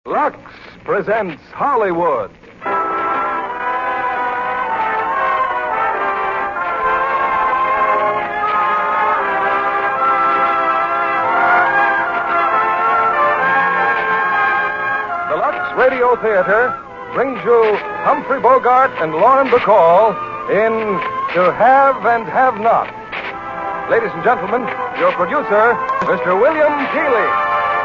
Lux presents Hollywood. The Lux Radio Theater brings you Humphrey Bogart and Lauren Bacall in To Have and Have Not. Ladies and gentlemen, your producer, Mr. William Keighley.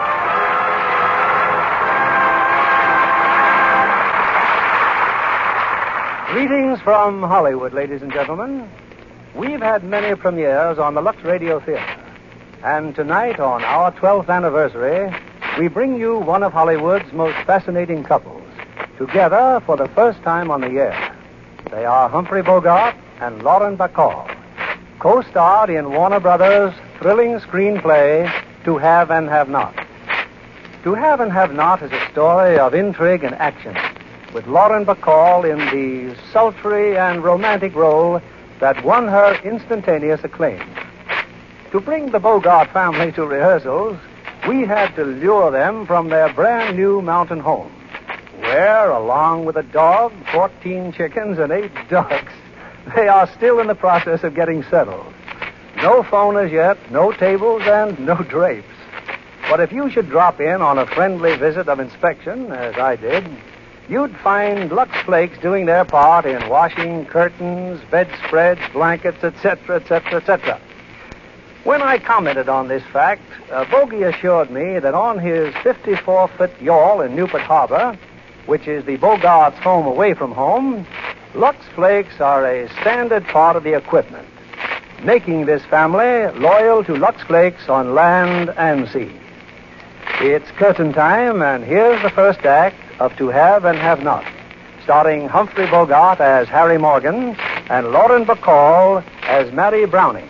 Greetings from Hollywood, ladies and gentlemen. We've had many premieres on the Lux Radio Theater. And tonight, on our 12th anniversary, we bring you one of Hollywood's most fascinating couples, together for the first time on the air. They are Humphrey Bogart and Lauren Bacall, co-starred in Warner Brothers' thrilling screenplay, To Have and Have Not. To Have and Have Not is a story of intrigue and action, with Lauren Bacall in the sultry and romantic role that won her instantaneous acclaim. To bring the Bogart family to rehearsals, we had to lure them from their brand new mountain home, where, along with a dog, 14 chickens, and 8 ducks, they are still in the process of getting settled. No phone as yet, no tables, and no drapes. But if you should drop in on a friendly visit of inspection, as I did, you'd find Lux Flakes doing their part in washing curtains, bedspreads, blankets, etc., etc., etc. When I commented on this fact, Bogey assured me that on his 54-foot yawl in Newport Harbor, which is the Bogart's home away from home, Lux Flakes are a standard part of the equipment, making this family loyal to Lux Flakes on land and sea. It's curtain time, and here's the first act of To Have and Have Not, starring Humphrey Bogart as Harry Morgan and Lauren Bacall as Mary Browning.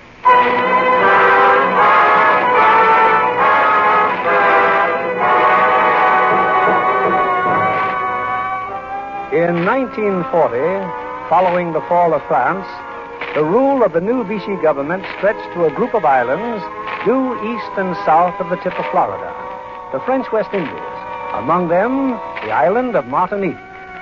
In 1940, following the fall of France, the rule of the new Vichy government stretched to a group of islands due east and south of the tip of Florida, the French West Indies. Among them, the island of Martinique.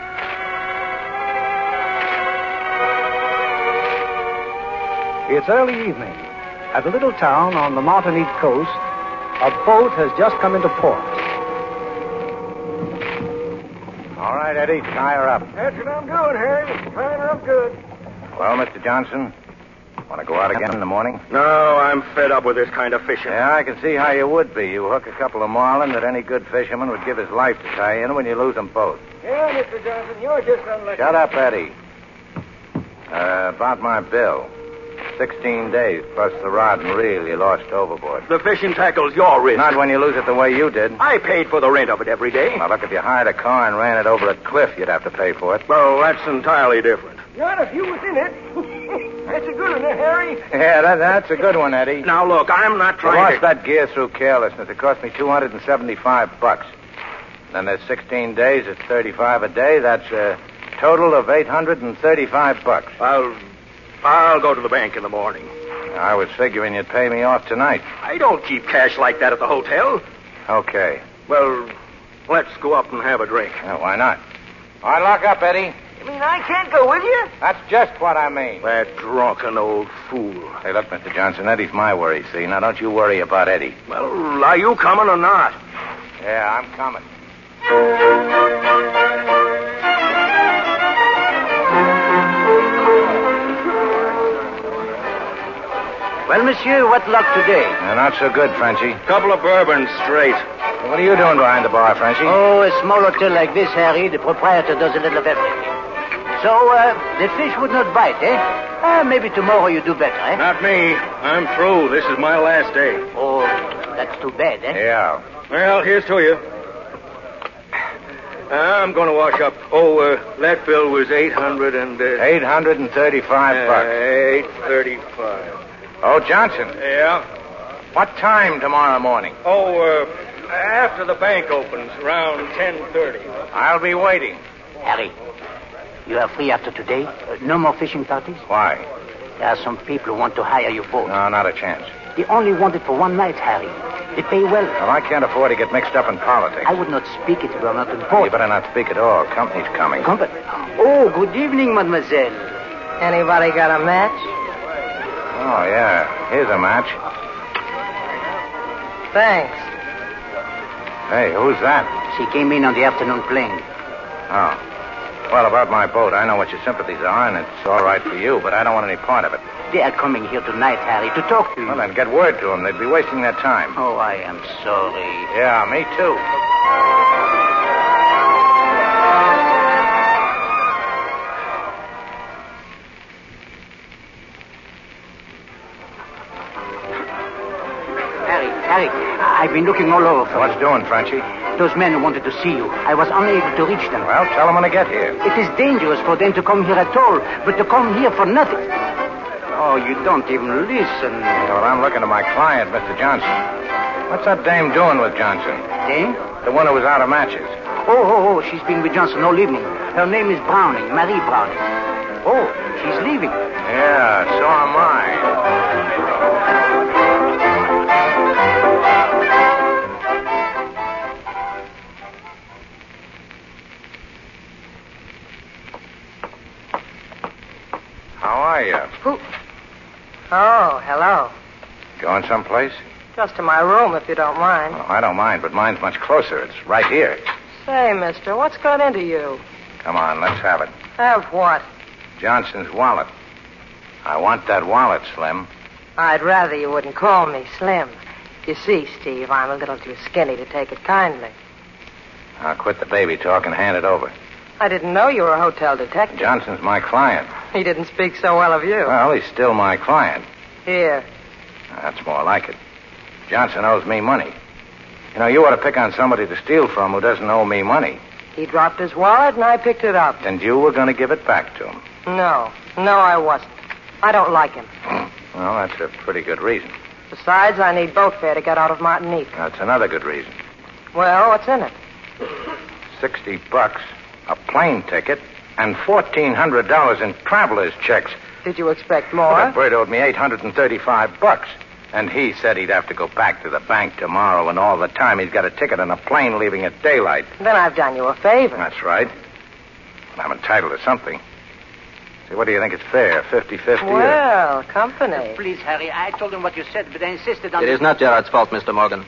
It's early evening. At a little town on the Martinique coast, a boat has just come into port. All right, Eddie, tie her up. That's what I'm doing, Harry. Tying her up good. Well, Mr. Johnson, want to go out again in the morning? No, I'm fed up with this kind of fishing. Yeah, I can see how you would be. You hook a couple of marlin that any good fisherman would give his life to tie in when you lose them both. Yeah, Mr. Johnson, you're just unlucky. Shut up, Eddie. About my bill. 16 days plus the rod and reel you lost overboard. The fishing tackle's your risk. Not when you lose it the way you did. I paid for the rent of it every day. Now, look, if you hired a car and ran it over a cliff, you'd have to pay for it. Well, that's entirely different. Not if you was in it. That's a good one, Harry. Yeah, that's a good one, Eddie. Now, look, I'm not I trying lost to... that gear through carelessness. It cost me $275. Then there's 16 days. It's 35 a day. That's a total of $835. I'll go to the bank in the morning. I was figuring you'd pay me off tonight. I don't keep cash like that at the hotel. Okay. Well, let's go up and have a drink. Yeah, why not? All right, lock up, Eddie. You mean I can't go with you? That's just what I mean. That drunken old fool. Hey, look, Mr. Johnson, Eddie's my worry, see? Now, don't you worry about Eddie. Well, are you coming or not? Yeah, I'm coming. Well, monsieur, what luck today? Not so good, Frenchie. Couple of bourbons straight. What are you doing behind the bar, Frenchie? Oh, a small hotel like this, Harry, the proprietor does a little of everything. So, the fish would not bite, eh? Maybe tomorrow you do better, eh? Not me. I'm through. This is my last day. Oh, that's too bad, eh? Yeah. Well, here's to you. I'm going to wash up. That bill was $835. $835. Oh, Johnson. Yeah? What time tomorrow morning? After the bank opens, around 10:30. I'll be waiting. Harry, you are free after today? No more fishing parties? Why? There are some people who want to hire your boat. No, not a chance. They only want it for one night, Harry. They pay well. Well, I can't afford to get mixed up in politics. I would not speak if it were not You important. better not speak at all. Company's coming. Company. Oh, good evening, mademoiselle. Anybody got a match? Oh, yeah. Here's a match. Thanks. Hey, who's that? She came in on the afternoon plane. Oh. Well, about my boat, I know what your sympathies are, and it's all right for you, but I don't want any part of it. They are coming here tonight, Harry, to talk to you. Well, then get word to them. They'd be wasting their time. Oh, I am sorry. Yeah, me too. Harry, I've been looking all over for What's doing, Frenchie? those men who wanted to see you. I was unable to reach them. Well, tell them when they get here. It is dangerous for them to come here at all, but to come here for nothing. Oh, you don't even listen. Well, I'm looking to my client, Mr. Johnson. What's that dame doing with Johnson? Dame? The one who was out of matches. Oh, she's been with Johnson all evening. Her name is Browning, Marie Browning. Oh, she's leaving. Yeah, so am I. How are you? Who? Oh, hello. Going someplace? Just to my room, if you don't mind. Oh, I don't mind, but mine's much closer. It's right here. Say, mister, what's got into you? Come on, let's have it. Have what? Johnson's wallet. I want that wallet, Slim. I'd rather you wouldn't call me Slim. You see, Steve, I'm a little too skinny to take it kindly. I'll quit the baby talk and hand it over. I didn't know you were a hotel detective. Johnson's my client. He didn't speak so well of you. Well, he's still my client. Here. That's more like it. Johnson owes me money. You know, you ought to pick on somebody to steal from who doesn't owe me money. He dropped his wallet and I picked it up. And you were going to give it back to him. No, I wasn't. I don't like him. Well, that's a pretty good reason. Besides, I need boat fare to get out of Martinique. That's another good reason. Well, what's in it? $60, a plane ticket, and $1,400 in traveler's checks. Did you expect more? Well, that bird owed me $835. And he said he'd have to go back to the bank tomorrow, and all the time he's got a ticket on a plane leaving at daylight. Then I've done you a favor. That's right. I'm entitled to something. See, what do you think it's fair? 50-50? Well, company. Please, Harry, I told him what you said, but I insisted on... It is not Gerard's fault, Mr. Morgan.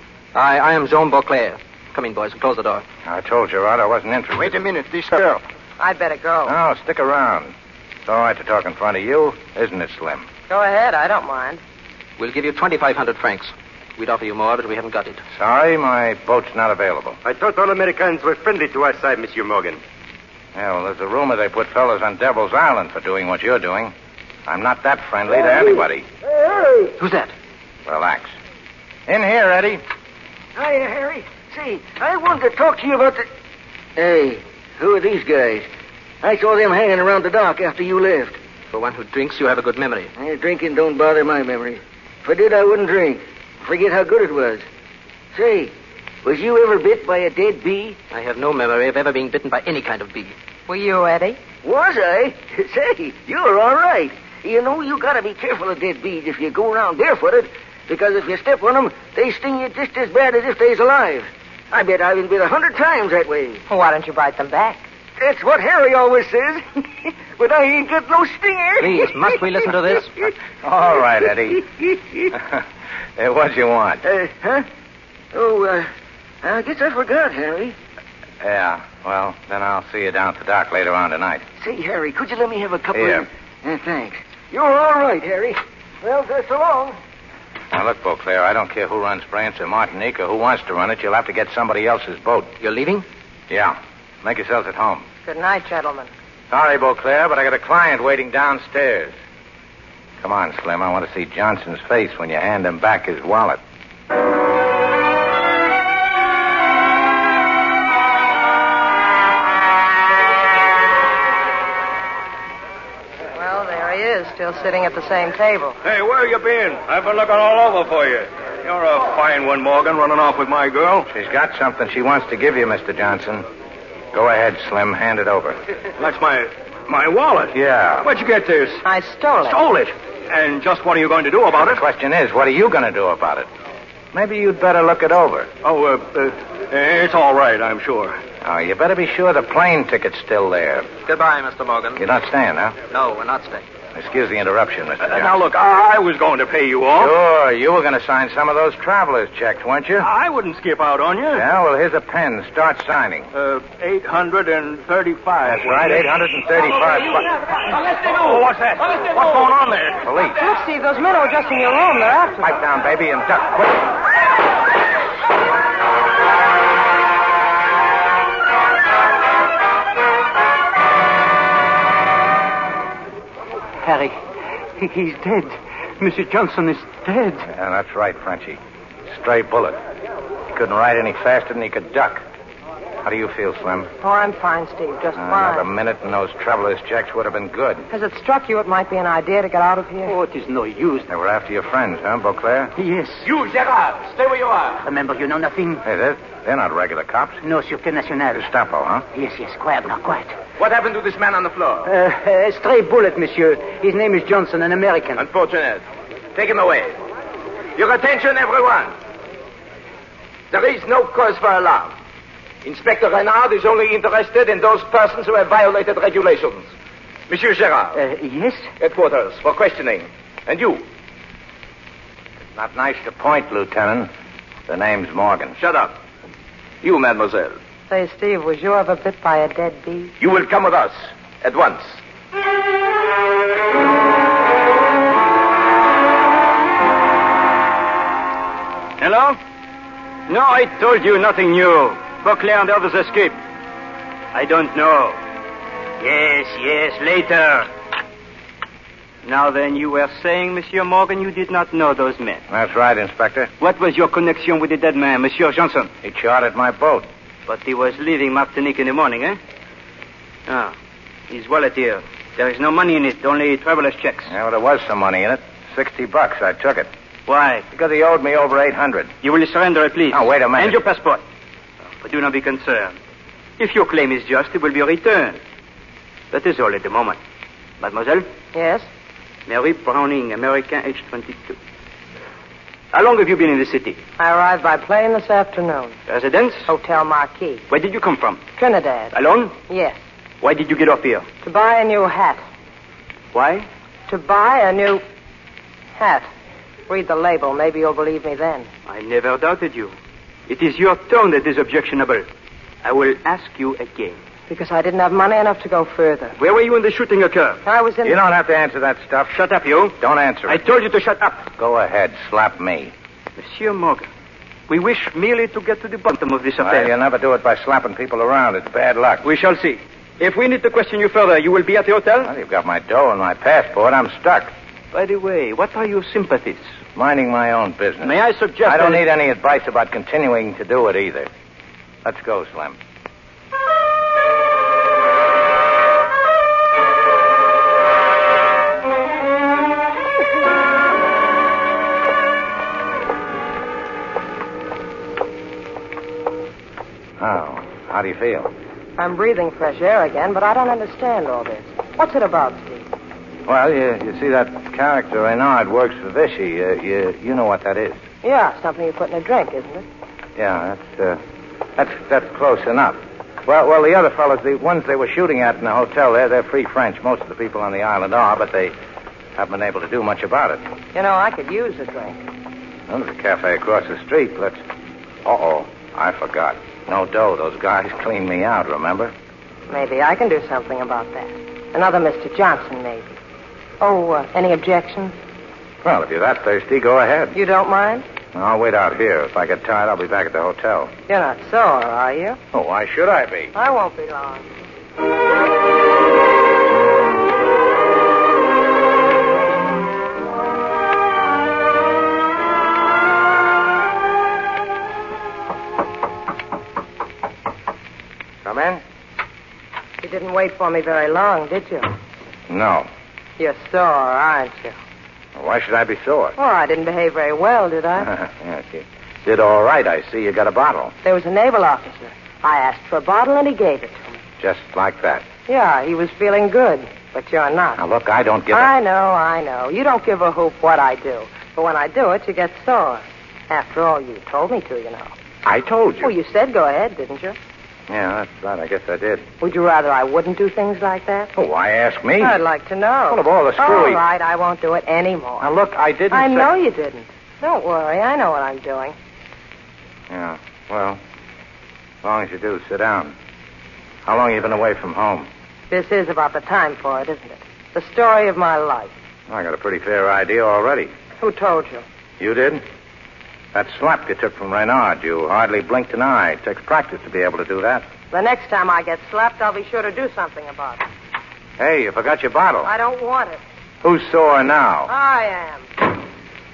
I am Jean Beauclair. Come in, boys, and close the door. I told Gerard I wasn't interested. Wait a minute, this girl. I'd better go. No, stick around. It's all right to talk in front of you, isn't it, Slim? Go ahead, I don't mind. We'll give you 2,500 francs. We'd offer you more, but we haven't got it. Sorry, my boat's not available. I thought all Americans were friendly to our side, Monsieur Morgan. Yeah, well, there's a rumor they put fellows on Devil's Island for doing what you're doing. I'm not that friendly to anybody. Hey! Who's that? Relax. In here, Eddie. Hiya, Harry. Say, I wanted to talk to you about the... Hey, who are these guys? I saw them hanging around the dock after you left. For one who drinks, you have a good memory. Drinking don't bother my memory. If I did, I wouldn't drink. Forget how good it was. Say, was you ever bit by a dead bee? I have no memory of ever being bitten by any kind of bee. Were you, Eddie? Was I? Say, you're all right. You know, you gotta be careful of dead bees if you go around barefooted, because if you step on them, they sting you just as bad as if they's alive. I bet I've been bit 100 times that way. Why don't you bite them back? That's what Harry always says. But I ain't got no stinger. Please, must we listen to this? All right, Eddie. What do you want? Huh? Oh, I guess I forgot, Harry. Yeah, well, then I'll see you down at the dock later on tonight. Say, Harry, could you let me have a couple Here. of... thanks. You're all right, Harry. Well, so long. Now, look, Beauclair, I don't care who runs France or Martinique or who wants to run it. You'll have to get somebody else's boat. You're leaving? Yeah. Make yourselves at home. Good night, gentlemen. Sorry, Beauclair, but I got a client waiting downstairs. Come on, Slim. I want to see Johnson's face when you hand him back his wallet. Well, there he is, still sitting at the same table. Hey, where you been? I've been looking all over for you. You're a fine one, Morgan, running off with my girl. She's got something she wants to give you, Mr. Johnson. Go ahead, Slim. Hand it over. That's my wallet. Yeah. Where'd you get this? I stole it. Stole it. And just what are you going to do about The it? question is, what are you going to do about it? Maybe you'd better look it over. Oh, it's all right, I'm sure. Oh, you better be sure the plane ticket's still there. Goodbye, Mr. Morgan. You're not staying, huh? No, we're not staying. Excuse the interruption, Mr. Johnson. Now, look, I was going to pay you off. Sure, you were going to sign some of those traveler's checks, weren't you? I wouldn't skip out on you. Yeah, well, here's a pen. Start signing. 835. That's right, 835 bucks. Oh, what's that? What's going on there? Police. Look, Steve, those men are adjusting your room. They're after you. Pipe down, baby, and duck quick. Harry, he's dead. Mr. Johnson is dead. Yeah, that's right, Frenchie. Stray bullet. He couldn't ride any faster than he could duck. How do you feel, Slim? Oh, I'm fine, Steve. Just Another fine. minute and those traveler's checks would have been good. Has it struck you it might be an idea to get out of here? Oh, it is no use. They were after your friends, huh, Beauclair? Yes. You, Gerard, stay where you are. Remember, you know nothing? Hey, they're not regular cops. No, Sûreté Nationale. Gestapo, huh? Yes, quiet now, quiet. What happened to this man on the floor? A stray bullet, monsieur. His name is Johnson, an American. Unfortunate. Take him away. Your attention, everyone. There is no cause for alarm. Inspector Renard is only interested in those persons who have violated regulations. Monsieur Gerard. Yes? Headquarters for questioning. And you? It's not nice to point, Lieutenant. The name's Morgan. Shut up. You, mademoiselle. Say, Steve, was you ever bit by a dead bee? You will come with us. At once. Hello? No, I told you nothing new. Beauclair and the others escaped. I don't know. Yes, later. Now then, you were saying, Monsieur Morgan, you did not know those men. That's right, Inspector. What was your connection with the dead man, Monsieur Johnson? He chartered my boat. But he was leaving Martinique in the morning, eh? Ah, his wallet here. There is no money in it, only traveler's checks. Yeah, well, there was some money in it. $60. I took it. Why? Because he owed me over $800. You will surrender it, please. Now, wait a minute. And your passport. But do not be concerned. If your claim is just, it will be returned. That is all at the moment. Mademoiselle? Yes? Mary Browning, American, age 22. How long have you been in the city? I arrived by plane this afternoon. Residence? Hotel Marquis. Where did you come from? Trinidad. Alone? Yes. Why did you get off here? To buy a new hat. Why? To buy a new hat. Read the label. Maybe you'll believe me then. I never doubted you. It is your tone that is objectionable. I will ask you again. Because I didn't have money enough to go further. Where were you when the shooting occurred? I was in... You don't have to answer that stuff. Shut up, you. Don't answer I it. told you to shut up. Go ahead. Slap me. Monsieur Morgan, we wish merely to get to the bottom of this Well, affair. you never do it by slapping people around. It's bad luck. We shall see. If we need to question you further, you will be at the hotel? Well, you've got my dough and my passport. I'm stuck. By the way, what are your sympathies? Minding my own business. May I suggest I don't that- need any advice about continuing to do it either. Let's go, Slim. Oh, how do you feel? I'm breathing fresh air again, but I don't understand all this. What's it about, Steve? Well, you see that character Renard works for Vichy. You know what that is. Yeah, something you put in a drink, isn't it? Yeah, that's close enough. Well, the other fellows, the ones they were shooting at in the hotel there, they're free French. Most of the people on the island are, but they haven't been able to do much about it. You know, I could use a drink. Well, there's a cafe across the street. Let's... Uh-oh, I forgot. No dough. Those guys cleaned me out, remember? Maybe I can do something about that. Another Mr. Johnson, maybe. Oh, any objections? Well, if you're that thirsty, go ahead. You don't mind? I'll wait out here. If I get tired, I'll be back at the hotel. You're not sore, are you? Oh, why should I be? I won't be long. Come in? You didn't wait for me very long, did you? No. You're sore, aren't you? Well, why should I be sore? Oh, I didn't behave very well, did I? Yes, you did all right. I see you got a bottle. There was a naval officer. I asked for a bottle, and he gave it to me. Just like that. Yeah, he was feeling good, but you're not. Now, look, I don't give I know. You don't give a hoop what I do. But when I do it, you get sore. After all, you told me to, you know. I told you. Well, you said go ahead, didn't you? Yeah, that's right. I guess I did. Would you rather I wouldn't do things like that? Oh, why ask me? I'd like to know. Well, of all the screwy... All right, I won't do it anymore. Now, look, I didn't I say... know you didn't. Don't worry. I know what I'm doing. Yeah, well, as long as you do, sit down. How long have you been away from home? This is about the time for it, isn't it? The story of my life. I got a pretty fair idea already. Who told you? You did? That slap you took from Reynard, you hardly blinked an eye. It takes practice to be able to do that. The next time I get slapped, I'll be sure to do something about it. Hey, you forgot your bottle. I don't want it. Who's sore now? I am.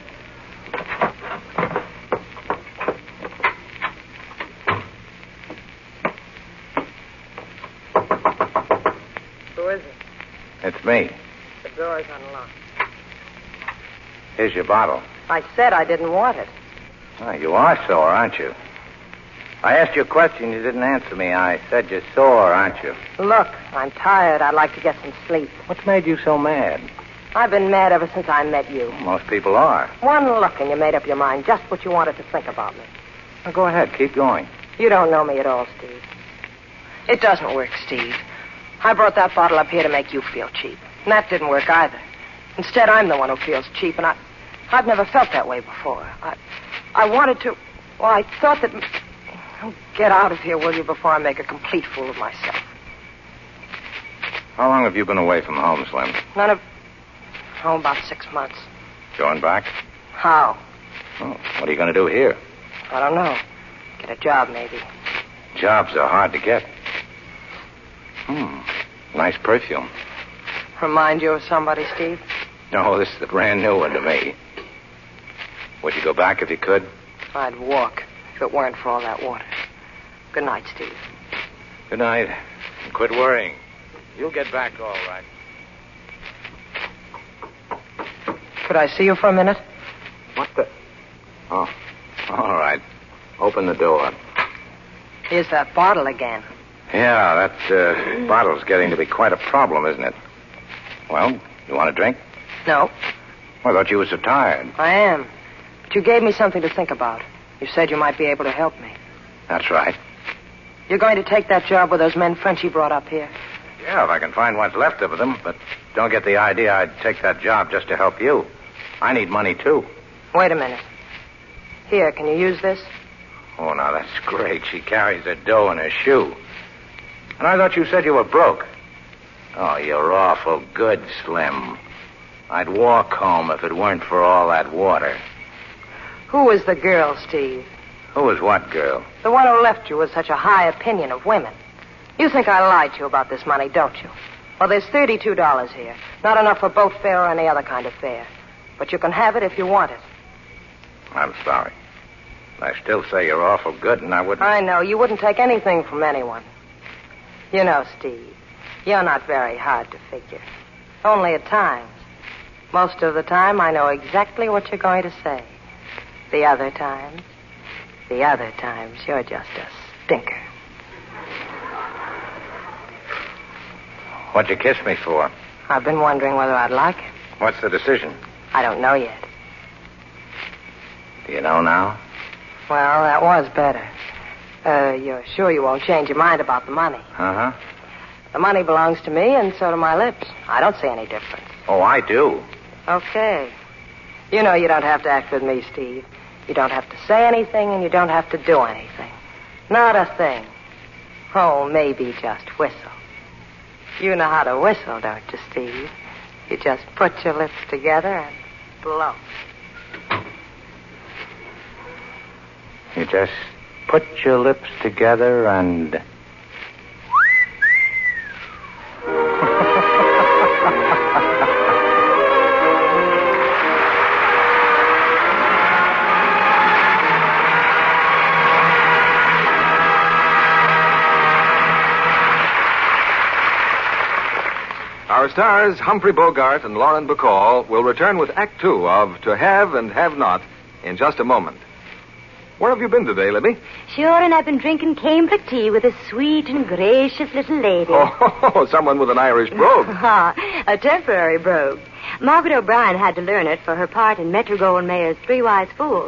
Who is it? It's me. The door's unlocked. Here's your bottle. I said I didn't want it. Oh, you are sore, aren't you? I asked you a question. You didn't answer me. I said you're sore, aren't you? Look, I'm tired. I'd like to get some sleep. What's made you so mad? I've been mad ever since I met you. Most people are. One look and you made up your mind just what you wanted to think about me. Well, go ahead. Keep going. You don't know me at all, Steve. It doesn't work, Steve. I brought that bottle up here to make you feel cheap. And that didn't work either. Instead, I'm the one who feels cheap, and I've never felt that way before. I wanted to... Well, I thought that... Oh, get out of here, will you, before I make a complete fool of myself. How long have you been away from home, Slim? About 6 months. Going back? How? Oh, what are you going to do here? I don't know. Get a job, maybe. Jobs are hard to get. Nice perfume. Remind you of somebody, Steve? No, this is a brand new one to me. Would you go back if you could? I'd walk if it weren't for all that water. Good night, Steve. Good night. And quit worrying. You'll get back all right. Could I see you for a minute? What the... Oh, all right. Open the door. Here's that bottle again. Yeah, that bottle's getting to be quite a problem, isn't it? Well, you want a drink? No. Well, I thought you were so tired. I am. But you gave me something to think about. You said you might be able to help me. That's right. You're going to take that job with those men Frenchie brought up here? Yeah, if I can find what's left of them. But don't get the idea I'd take that job just to help you. I need money, too. Wait a minute. Here, can you use this? Oh, now, that's great. She carries her dough in her shoe. And I thought you said you were broke. Oh, you're awful good, Slim. I'd walk home if it weren't for all that water. Who was the girl, Steve? Who was what girl? The one who left you with such a high opinion of women. You think I lied to you about this money, don't you? Well, there's $32 here. Not enough for boat fare or any other kind of fare. But you can have it if you want it. I'm sorry. I still say you're awful good, and I wouldn't... I know. You wouldn't take anything from anyone. You know, Steve, you're not very hard to figure. Only at times. Most of the time, I know exactly what you're going to say. The other times, you're just a stinker. What'd you kiss me for? I've been wondering whether I'd like it. What's the decision? I don't know yet. Do you know now? Well, that was better. You're sure you won't change your mind about the money? Uh-huh. The money belongs to me, and so do my lips. I don't see any difference. Oh, I do. Okay. You know you don't have to act with me, Steve. You don't have to say anything, and you don't have to do anything. Not a thing. Oh, maybe just whistle. You know how to whistle, don't you, Steve? You just put your lips together and blow. You just put your lips together and... Our stars, Humphrey Bogart and Lauren Bacall, will return with Act Two of To Have and Have Not in just a moment. Where have you been today, Libby? Sure, and I've been drinking cambric tea with a sweet and gracious little lady. Oh, someone with an Irish brogue. A temporary brogue. Margaret O'Brien had to learn it for her part in Metro-Goldwyn-Mayer's Three Wise Fools.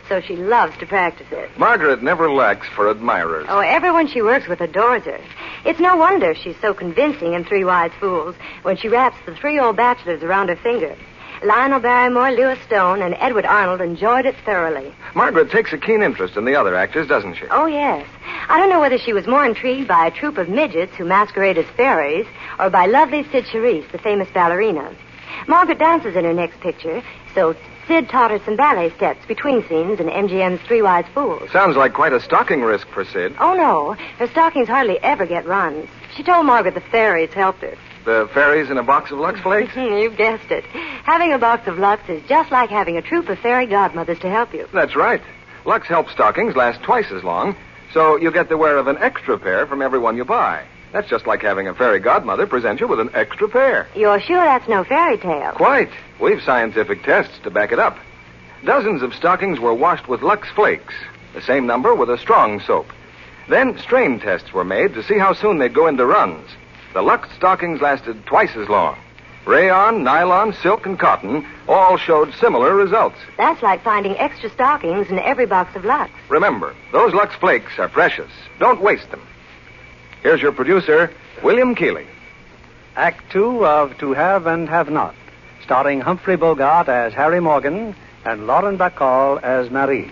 so she loves to practice it. Margaret never lacks for admirers. Oh, everyone she works with adores her. It's no wonder she's so convincing in Three Wise Fools when she wraps the 3 old bachelors around her finger. Lionel Barrymore, Lewis Stone, and Edward Arnold enjoyed it thoroughly. Margaret takes a keen interest in the other actors, doesn't she? Oh, yes. I don't know whether she was more intrigued by a troupe of midgets who masquerade as fairies or by lovely Sid Charisse, the famous ballerina. Margaret dances in her next picture, so Sid taught her some ballet steps between scenes in MGM's Three Wise Fools. Sounds like quite a stocking risk for Sid. Oh, no. Her stockings hardly ever get runs. She told Margaret the fairies helped her. The fairies in a box of Lux Flakes? You've guessed it. Having a box of Lux is just like having a troupe of fairy godmothers to help you. That's right. Lux Help stockings last twice as long, so you get the wear of an extra pair from every one you buy. That's just like having a fairy godmother present you with an extra pair. You're sure that's no fairy tale? Quite. We've scientific tests to back it up. Dozens of stockings were washed with Lux Flakes, the same number with a strong soap. Then strain tests were made to see how soon they'd go into runs. The Lux stockings lasted twice as long. Rayon, nylon, silk, and cotton all showed similar results. That's like finding extra stockings in every box of Lux. Remember, those Lux Flakes are precious. Don't waste them. Here's your producer, William Keighley. Act 2 of To Have and Have Not, starring Humphrey Bogart as Harry Morgan and Lauren Bacall as Marie.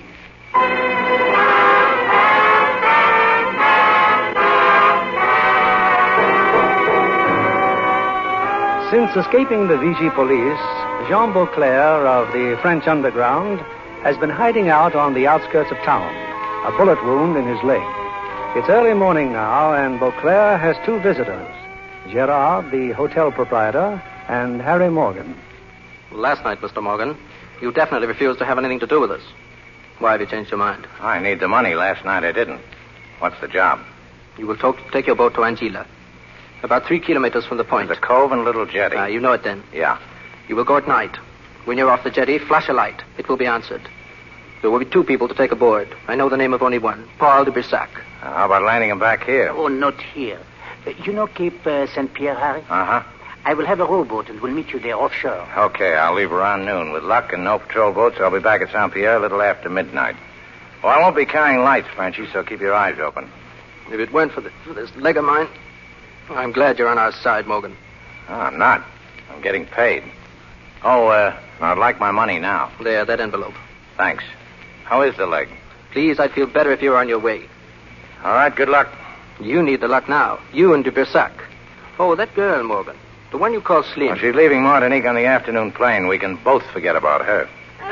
Since escaping the Vichy police, Jean Beauclair of the French underground has been hiding out on the outskirts of town, a bullet wound in his leg. It's early morning now, and Beauclair has 2 visitors, Gerard, the hotel proprietor, and Harry Morgan. Last night, Mr. Morgan, you definitely refused to have anything to do with us. Why have you changed your mind? I need the money. Last night I didn't. What's the job? You will take your boat to Anguilla, about 3 kilometers from the point. There's a cove and a little jetty. You know it then. Yeah. You will go at night. When you're off the jetty, flash a light. It will be answered. There will be 2 people to take aboard. I know the name of only one, Paul de Brissac. How about landing him back here? Oh, not here. You know Cape St. Pierre, Harry? Uh-huh. I will have a rowboat and we'll meet you there offshore. Okay, I'll leave around noon. With luck and no patrol boats, I'll be back at St. Pierre a little after midnight. Well, I won't be carrying lights, Frenchy, so keep your eyes open. If it weren't for this leg of mine, I'm glad you're on our side, Morgan. Oh, I'm not. I'm getting paid. Oh, I'd like my money now. There, that envelope. Thanks. How is the leg? Please, I'd feel better if you were on your way. All right, good luck. You need the luck now. You and de Brissac. Oh, that girl, Morgan. The one you call Slim. Well, she's leaving Martinique on the afternoon plane. We can both forget about her.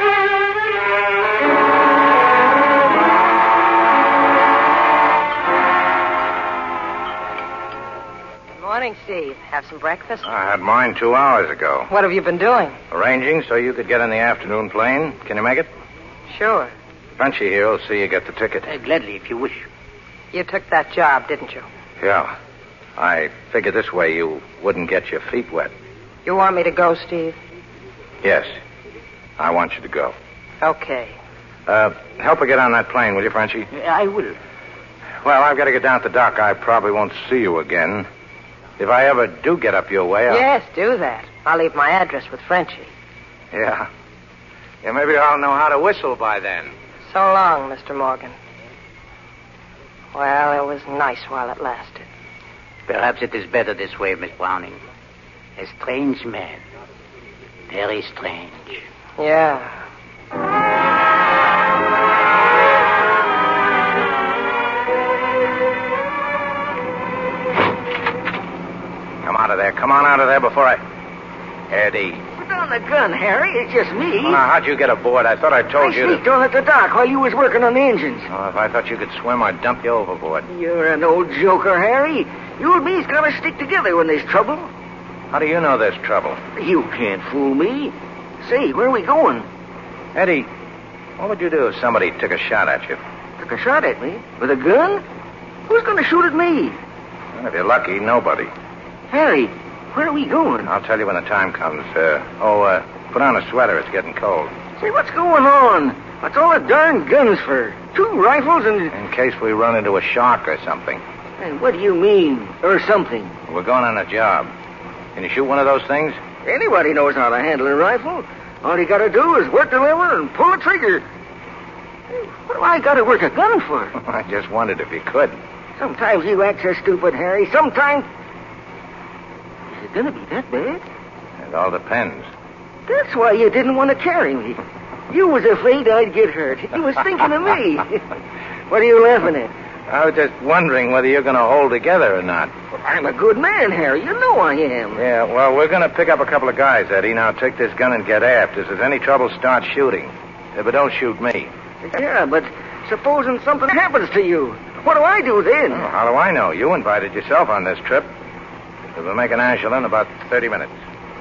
Good morning, Steve. Have some breakfast? I had mine 2 hours ago. What have you been doing? Arranging so you could get in the afternoon plane. Can you make it? Sure. Frenchy here will see you get the ticket. Gladly, if you wish. You took that job, didn't you? Yeah. I figured this way you wouldn't get your feet wet. You want me to go, Steve? Yes. I want you to go. Okay. Help her get on that plane, will you, Frenchy? I will. Well, I've got to get down to the dock. I probably won't see you again. If I ever do get up your way, Yes, do that. I'll leave my address with Frenchy. Yeah. Yeah, maybe I'll know how to whistle by then. So long, Mr. Morgan. Well, it was nice while it lasted. Perhaps it is better this way, Miss Browning. A strange man. Very strange. Yeah. Come out of there. Come on out of there before I... Eddie. Put down the gun, Harry. It's just me. Well, now, how'd you get aboard? I thought I told you to... I sneaked on at the dock while you was working on the engines. Oh, if I thought you could swim, I'd dump you overboard. You're an old joker, Harry. You and me's got to stick together when there's trouble. How do you know there's trouble? You can't fool me. Say, where are we going? Eddie, what would you do if somebody took a shot at you? Took a shot at me? With a gun? Who's going to shoot at me? Well, if you're lucky, nobody. Harry, where are we going? I'll tell you when the time comes. Put on a sweater. It's getting cold. Say, what's going on? What's all the darn guns for? 2 rifles and... In case we run into a shark or something. Hey, what do you mean, or something? We're going on a job. Can you shoot one of those things? Anybody knows how to handle a rifle. All you got to do is work the lever and pull the trigger. What do I got to work a gun for? I just wondered if you could. Sometimes you act so stupid, Harry. Sometimes... Is it going to be that bad? It all depends. That's why you didn't want to carry me. You was afraid I'd get hurt. You was thinking of me. What are you laughing at? I was just wondering whether you're going to hold together or not. Well, I'm a good man, Harry. You know I am. Yeah, well, we're going to pick up a couple of guys, Eddie. Now take this gun and get aft. If there's any trouble, start shooting. But don't shoot me. Yeah, but supposing something happens to you, what do I do then? Oh, how do I know? You invited yourself on this trip. We'll make an Angela in about 30 minutes.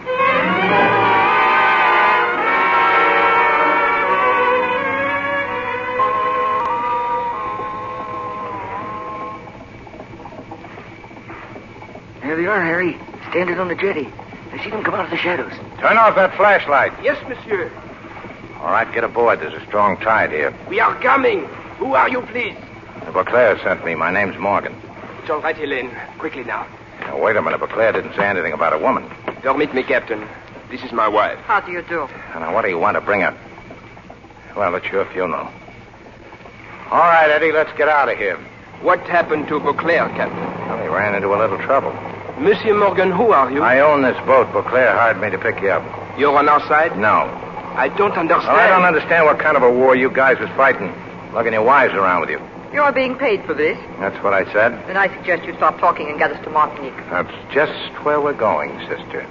There they are, Harry. Standing on the jetty. I see them come out of the shadows. Turn off that flashlight. Yes, monsieur. All right, get aboard. There's a strong tide here. We are coming. Who are you, please? Beauclair sent me. My name's Morgan. It's all right, Helene. Quickly now. Now, wait a minute. Beauclair didn't say anything about a woman. Don't meet me, Captain. This is my wife. How do you do? Now, what do you want to bring her? Well, it's your funeral. All right, Eddie, let's get out of here. What happened to Beauclair, Captain? Well, he ran into a little trouble. Monsieur Morgan, who are you? I own this boat. Beauclair hired me to pick you up. You're on our side? No. I don't understand. Well, I don't understand what kind of a war you guys was fighting. Lugging your wives around with you. You're being paid for this. That's what I said. Then I suggest you stop talking and get us to Martinique. That's just where we're going, sister.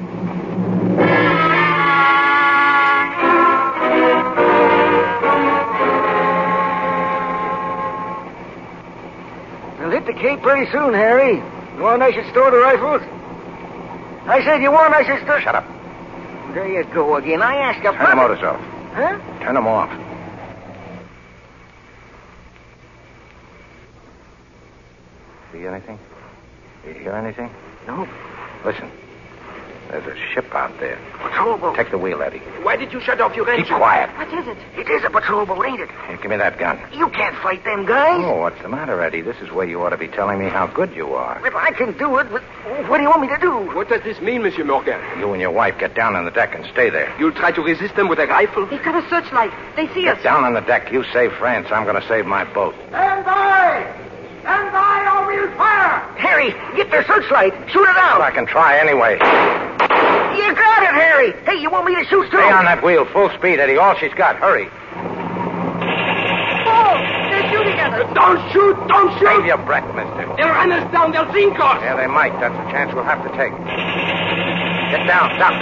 We'll hit the Cape pretty soon, Harry. You want I should store the rifles? I said you want I should store... Shut up. There you go again. I asked you... Turn the motors off. Huh? Turn them off. See anything? You hear anything? No. Listen. There's a ship out there. Patrol boat. Take the wheel, Eddie. Why did you shut off your engine? Keep quiet. What is it? It is a patrol boat, ain't it? Here, give me that gun. You can't fight them guys. Oh, what's the matter, Eddie? This is where you ought to be telling me how good you are. If I can do it, but what do you want me to do? What does this mean, Monsieur Morgan? You and your wife get down on the deck and stay there. You'll try to resist them with a rifle? He's got a searchlight. They see us. Get down on the deck. You save France. I'm going to save my boat. Stand by! Stand by or we'll fire! Harry, get their searchlight. Shoot it out. Well, I can try anyway. You got it, Harry. Hey, you want me to shoot too? Stay on that wheel. Full speed, Eddie. All she's got. Hurry. Oh, they're shooting at us. Don't shoot! Don't shoot! Save your breath, mister. They'll run us down. They'll sink us. Yeah, they might. That's a chance we'll have to take. Get down. Stop.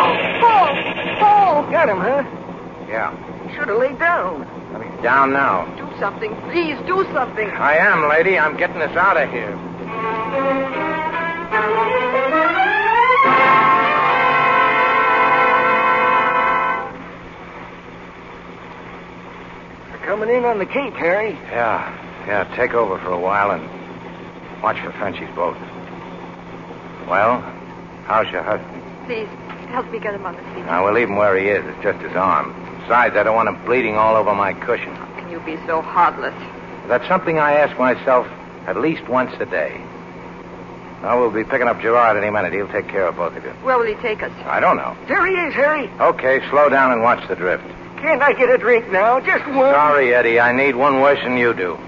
Paul! Got him, huh? Yeah. Should have laid down. Well, he's down now. Do something. Please, do something. I am, lady. I'm getting us out of here. Coming in on the Cape, Harry. Yeah, take over for a while and watch for Frenchy's boat. Well, how's your husband? Please, help me get him on the seat. Now, we'll leave him where he is. It's just his arm. Besides, I don't want him bleeding all over my cushion. How can you be so heartless? That's something I ask myself at least once a day. Now, we'll be picking up Gerard any minute. He'll take care of both of you. Where will he take us? I don't know. There he is, Harry. Okay, slow down and watch the drift. Can't I get a drink now? Just one. Sorry, Eddie. I need one worse than you do.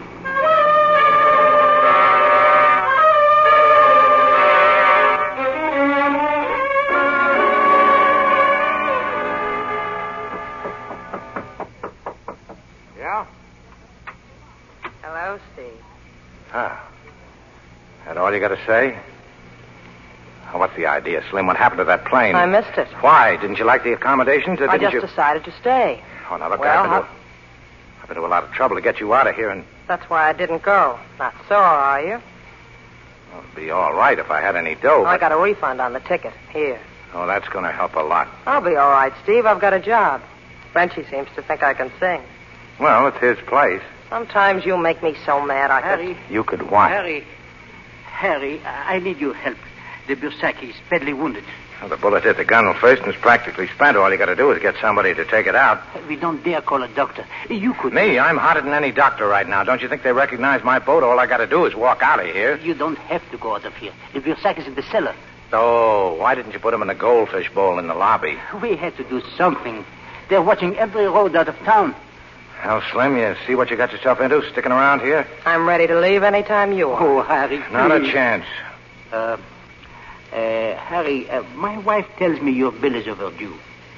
Yeah? Hello, Steve. Ah. That all you got to say? Oh, what's the idea, Slim? What happened to that plane? I missed it. Why? Didn't you like the accommodations, or I didn't just you... decided to stay. Oh, now look, Well, I've been to a lot of trouble to get you out of here, and That's why I didn't go. Not sore, are you? well, it'd be all right if I had any dough. I But... got a refund on the ticket. Here. Oh, that's going to help a lot. I'll be all right, Steve. I've got a job. Frenchy seems to think I can sing. Well, it's his place. Sometimes you make me so mad I Harry, You could what? Harry, I need your help. The Bursaki is badly wounded. Well, the bullet hit the gun first and is practically spent. All you got to do is get somebody to take it out. We don't dare call a doctor. You could... Me? I'm hotter than any doctor right now. Don't you think they recognize my boat? All I got to do is walk out of here. You don't have to go out of here. The Bursak is in the cellar. Oh, why didn't you put him in the goldfish bowl in the lobby? We had to do something. They're watching every road out of town. Well, Slim, you see what you got yourself into sticking around here? I'm ready to leave any time you are. Oh, Harry, Not a please. chance. Harry, my wife tells me your bill is overdue.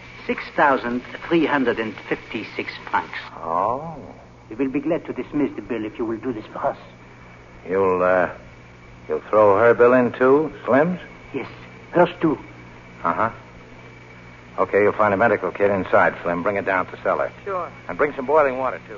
6,356 francs. Oh. We will be glad to dismiss the bill if you will do this for us. You'll throw her bill in, too, Slim's? Yes, hers too. Uh-huh. Okay, you'll find a medical kit inside, Slim. Bring it down to the cellar. Sure. And bring some boiling water, too.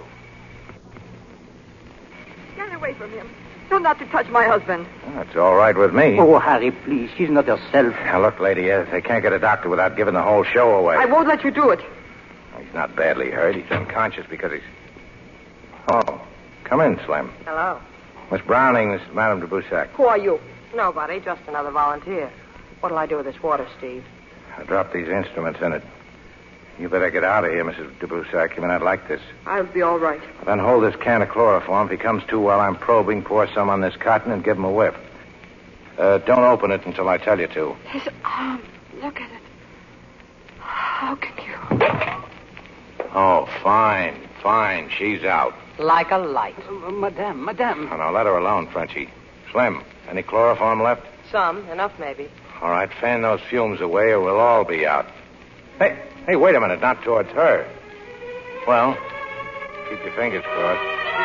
Get away from him. You're not to touch my husband. That's all right with me. Oh, Harry, please. She's not herself. Now, look, lady, they can't get a doctor without giving the whole show away. I won't let you do it. He's not badly hurt. He's unconscious because he's... Oh, come in, Slim. Hello. Miss Browning, this is Madame de Boussac. Who are you? Nobody, just another volunteer. What'll I do with this water, Steve? I dropped these instruments in it. You better get out of here, Mrs. de Boussac. You may not like this. I'll be all right. Then hold this can of chloroform. If he comes to while I'm probing, pour some on this cotton and give him a whiff. Don't open it until I tell you to. His arm. Look at it. How can you? Oh, fine. She's out. Like a light. Madame. Oh, now, let her alone, Frenchie. Slim, any chloroform left? Some, enough maybe. All right, fan those fumes away or we'll all be out. Hey, wait a minute, not towards her. Well, keep your fingers crossed.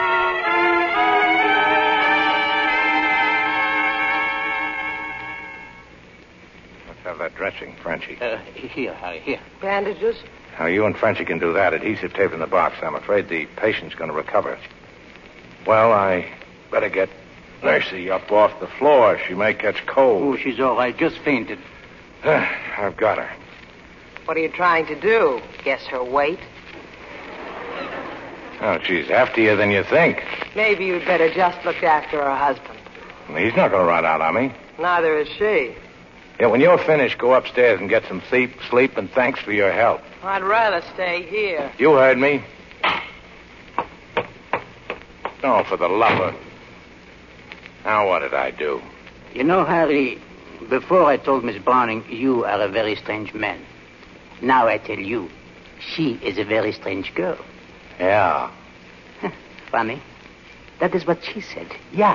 Let's have that dressing, Frenchie. Here, Harry, here. Bandages? Now, you and Frenchie can do that. Adhesive tape in the box. I'm afraid the patient's going to recover. Well, I better get Mercy up off the floor. She may catch cold. Oh, she's all right. Just fainted. I've got her. What are you trying to do? Guess her weight? Oh, she's heftier than you think. Maybe you'd better just look after her husband. He's not going to run out on me. Neither is she. Yeah, when you're finished, go upstairs and get some sleep, and thanks for your help. I'd rather stay here. You heard me. Oh, for the lover. Now, what did I do? You know, Harry, before I told Miss Browning you are a very strange man. Now I tell you, she is a very strange girl. Yeah. Funny. That is what she said. Yeah.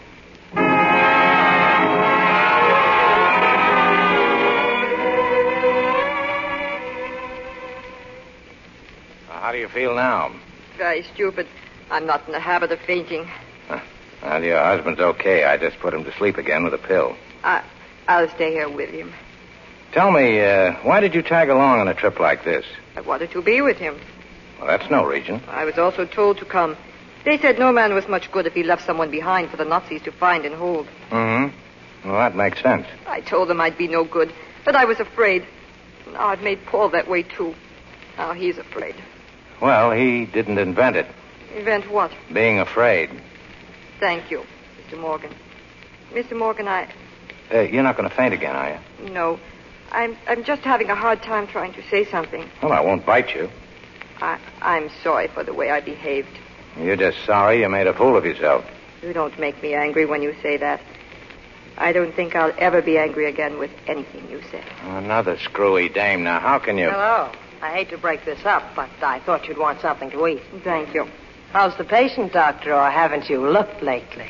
How do you feel now? Very stupid. I'm not in the habit of fainting. Well, your husband's okay. I just put him to sleep again with a pill. I'll stay here with him. Tell me, why did you tag along on a trip like this? I wanted to be with him. Well, that's no reason. I was also told to come. They said no man was much good if he left someone behind for the Nazis to find and hold. Mm-hmm. Well, that makes sense. I told them I'd be no good, but I was afraid. Now I've made Paul that way, too. Now he's afraid. Well, he didn't invent it. Invent what? Being afraid. Thank you, Mr. Morgan. Mr. Morgan, You're not going to faint again, are you? No. I'm just having a hard time trying to say something. Well, I won't bite you. I'm sorry for the way I behaved. You're just sorry you made a fool of yourself. You don't make me angry when you say that. I don't think I'll ever be angry again with anything you say. Another screwy dame. Now, how can you... Hello. I hate to break this up, but I thought you'd want something to eat. Thank you. How's the patient, Doctor, or haven't you looked lately?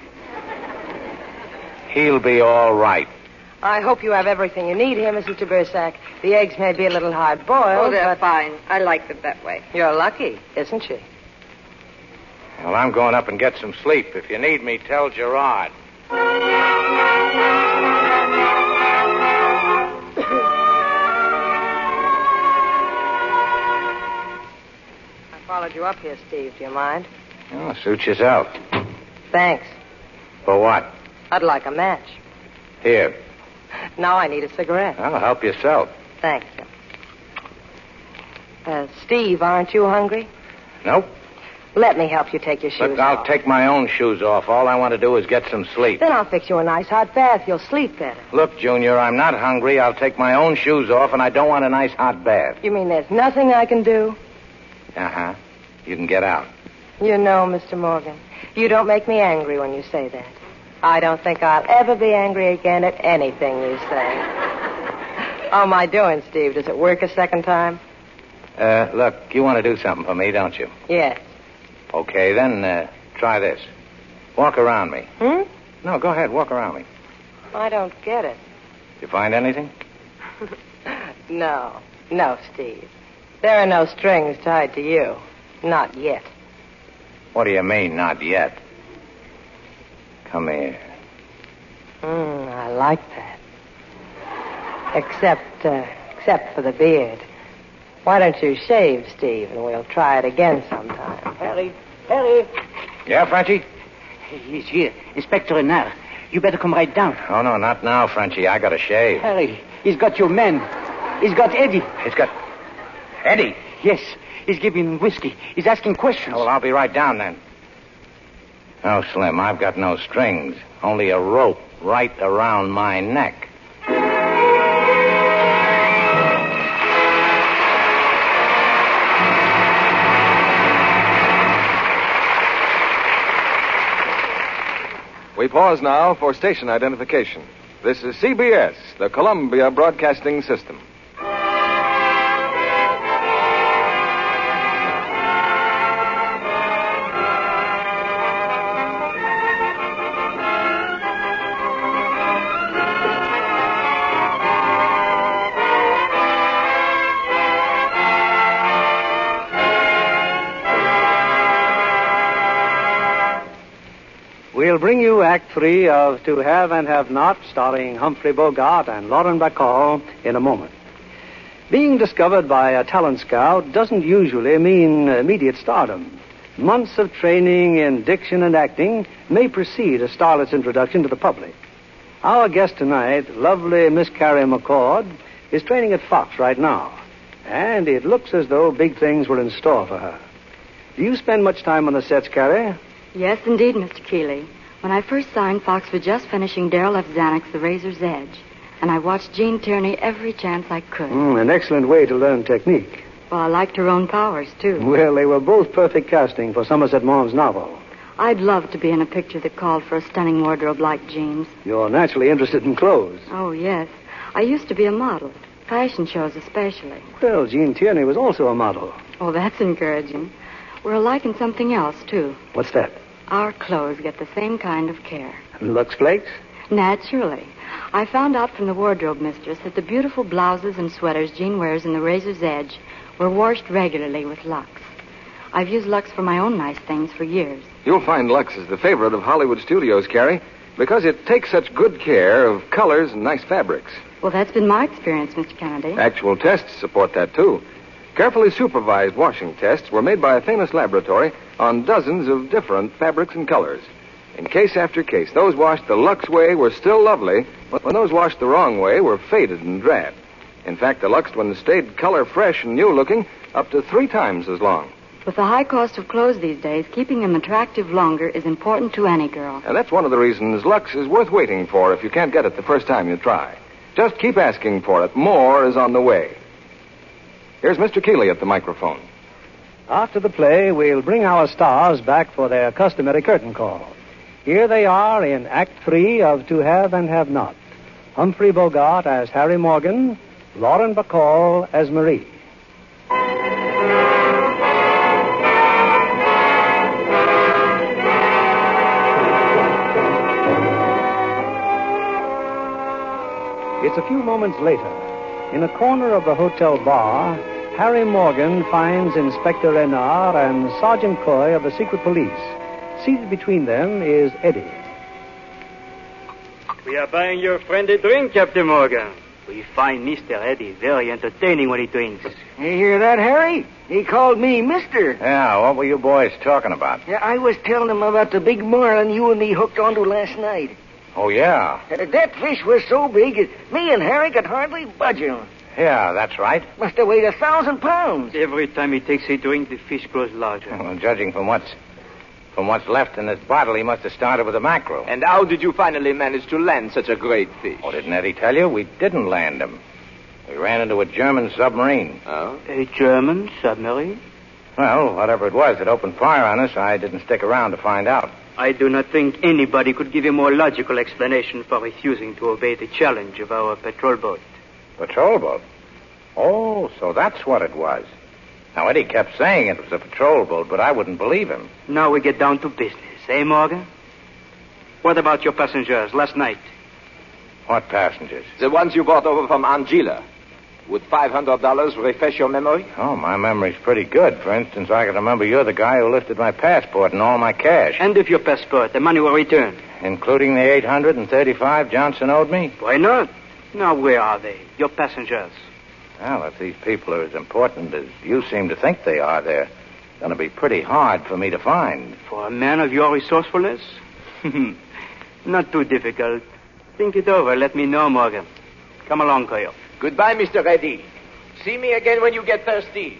He'll be all right. I hope you have everything you need here, Mrs. de Boussac. The eggs may be a little hard-boiled, Oh, they're but... fine. I like them that way. You're lucky, isn't she? Well, I'm going up and get some sleep. If you need me, tell Gerard. I followed you up here, Steve. Do you mind? Oh, suit yourself. Thanks. For what? I'd like a match. Here. Now I need a cigarette. Well, help yourself. Thanks. Steve, aren't you hungry? Nope. Let me help you take your shoes Look, I'll off. take my own shoes off. All I want to do is get some sleep. Then I'll fix you a nice hot bath. You'll sleep better. Look, Junior, I'm not hungry. I'll take my own shoes off, and I don't want a nice hot bath. You mean there's nothing I can do? Uh-huh. You can get out. You know, Mr. Morgan, you don't make me angry when you say that. I don't think I'll ever be angry again at anything you say. How am I doing, Steve? Does it work a second time? Look, you want to do something for me, don't you? Yes. Okay, then try this. Walk around me. No, go ahead. Walk around me. I don't get it. You find anything? No. No, Steve. There are no strings tied to you. Not yet. What do you mean, not yet? Come here. I like that. Except for the beard. Why don't you shave, Steve, and we'll try it again sometime. Harry. Yeah, Frenchie? He's here. Inspector Renard. You better come right down. Oh, no, not now, Frenchie. I got to shave. Harry, he's got your men. He's got Eddie. He's got... Eddie? Yes, he's giving him whiskey. He's asking questions. Oh, well, I'll be right down then. No, Slim, I've got no strings. Only a rope right around my neck. We pause now for station identification. This is CBS, the Columbia Broadcasting System. We'll bring you Act 3 of To Have and Have Not, starring Humphrey Bogart and Lauren Bacall, in a moment. Being discovered by a talent scout doesn't usually mean immediate stardom. Months of training in diction and acting may precede a starlet's introduction to the public. Our guest tonight, lovely Miss Carrie McCord, is training at Fox right now, and it looks as though big things were in store for her. Do you spend much time on the sets, Carrie? Yes, indeed, Mr. Keeley. When I first signed, Fox was just finishing Darrell F. Zanuck's The Razor's Edge, and I watched Jean Tierney every chance I could. An excellent way to learn technique. Well, I liked her own powers, too. Well, they were both perfect casting for Somerset Maugham's novel. I'd love to be in a picture that called for a stunning wardrobe like Jean's. You're naturally interested in clothes. Oh, yes. I used to be a model, fashion shows especially. Well, Jean Tierney was also a model. Oh, that's encouraging. We're alike in something else, too. What's that? Our clothes get the same kind of care. Lux Flakes? Naturally. I found out from the wardrobe mistress that the beautiful blouses and sweaters Jean wears in The Razor's Edge were washed regularly with Lux. I've used Lux for my own nice things for years. You'll find Lux is the favorite of Hollywood studios, Carrie, because it takes such good care of colors and nice fabrics. Well, that's been my experience, Mr. Kennedy. Actual tests support that, too. Carefully supervised washing tests were made by a famous laboratory on dozens of different fabrics and colors. In case after case, those washed the Lux way were still lovely, but when those washed the wrong way were faded and drab. In fact, the Lux ones stayed color fresh and new looking up to 3 times as long. With the high cost of clothes these days, keeping them attractive longer is important to any girl. And that's one of the reasons Lux is worth waiting for if you can't get it the first time you try. Just keep asking for it. More is on the way. Here's Mr. Keeley at the microphone. After the play, we'll bring our stars back for their customary curtain call. Here they are in Act 3 of To Have and Have Not. Humphrey Bogart as Harry Morgan, Lauren Bacall as Marie. It's a few moments later. In a corner of the hotel bar, Harry Morgan finds Inspector Renard and Sergeant Coy of the Secret Police. Seated between them is Eddie. We are buying your friend a drink, Captain Morgan. We find Mr. Eddie very entertaining when he drinks. You hear that, Harry? He called me Mister. Yeah, what were you boys talking about? Yeah, I was telling him about the big marlin you and me hooked onto last night. Oh, yeah. That fish was so big, me and Harry could hardly budge on. Yeah, that's right. Must have weighed 1,000 pounds. Every time he takes a drink, the fish grows larger. Well, judging from what's left in this bottle, he must have started with a mackerel. And how did you finally manage to land such a great fish? Oh, didn't Eddie tell you? We didn't land him. We ran into a German submarine. Oh? A German submarine? Well, whatever it was that opened fire on us, I didn't stick around to find out. I do not think anybody could give a more logical explanation for refusing to obey the challenge of our patrol boat. Patrol boat? Oh, so that's what it was. Now, Eddie kept saying it was a patrol boat, but I wouldn't believe him. Now we get down to business, eh, Morgan? What about your passengers last night? What passengers? The ones you brought over from Angela. Would $500 refresh your memory? Oh, my memory's pretty good. For instance, I can remember you're the guy who lifted my passport and all my cash. And if your passport, the money will return. Including the $835 Johnson owed me? Why not? Now, where are they? Your passengers. Well, if these people are as important as you seem to think they are, they're going to be pretty hard for me to find. For a man of your resourcefulness? Not too difficult. Think it over. Let me know, Morgan. Come along, Coyote. Goodbye, Mr. Eddie. See me again when you get thirsty.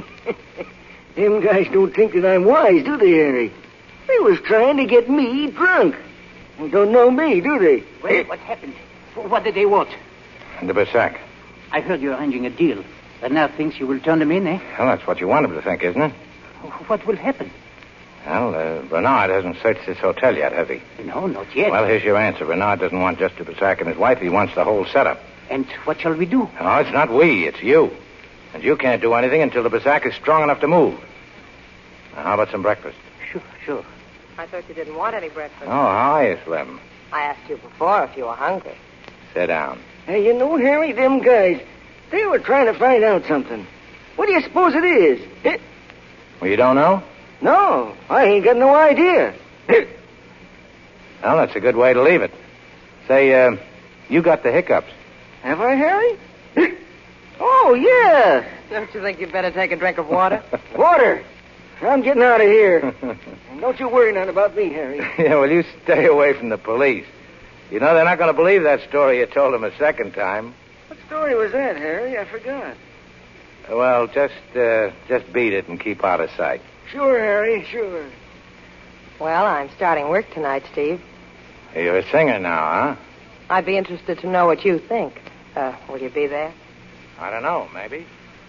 Them guys don't think that I'm wise, do they, Harry? They was trying to get me drunk. They don't know me, do they? Wait, what happened? What did they want? The Bersac. I heard you're arranging a deal. Bernard thinks you will turn them in, eh? Well, that's what you want him to think, isn't it? What will happen? Well, Bernard hasn't searched this hotel yet, has he? No, not yet. Well, here's your answer. Bernard doesn't want just the Bersac and his wife. He wants the whole setup. And what shall we do? No, it's not we. It's you. And you can't do anything until the Bersac is strong enough to move. Now, how about some breakfast? Sure. I thought you didn't want any breakfast. Oh, how are you, Slim? I asked you before if you were hungry. Sit down. Hey, you know, Harry, them guys, they were trying to find out something. What do you suppose it is? Well, you don't know? No, I ain't got no idea. Well, that's a good way to leave it. Say, you got the hiccups. Have I, Harry? Oh, yeah. Don't you think you'd better take a drink of water? Water. I'm getting out of here. And don't you worry none about me, Harry. Yeah, well, you stay away from the police. You know, they're not going to believe that story you told them a second time. What story was that, Harry? I forgot. Well, just beat it and keep out of sight. Sure, Harry, sure. Well, I'm starting work tonight, Steve. You're a singer now, huh? I'd be interested to know what you think. Will you be there? I don't know, maybe.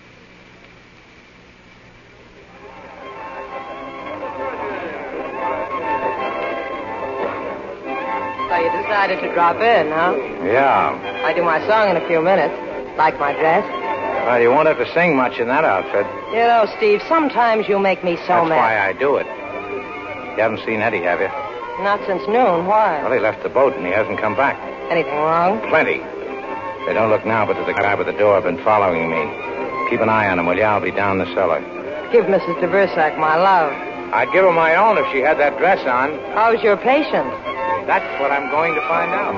So you decided to drop in, huh? Yeah. I do my song in a few minutes. Like my dress? Well, you won't have to sing much in that outfit. You know, Steve, sometimes you make me so That's mad. why I do it. You haven't seen Eddie, have you? Not since noon. Why? Well, he left the boat and he hasn't come back. Anything wrong? Plenty. They don't look now, but there's a guy by the door been following me. Keep an eye on him, will you? I'll be down the cellar. Give Mrs. de Versac my love. I'd give her my own if she had that dress on. How's your patient? That's what I'm going to find out.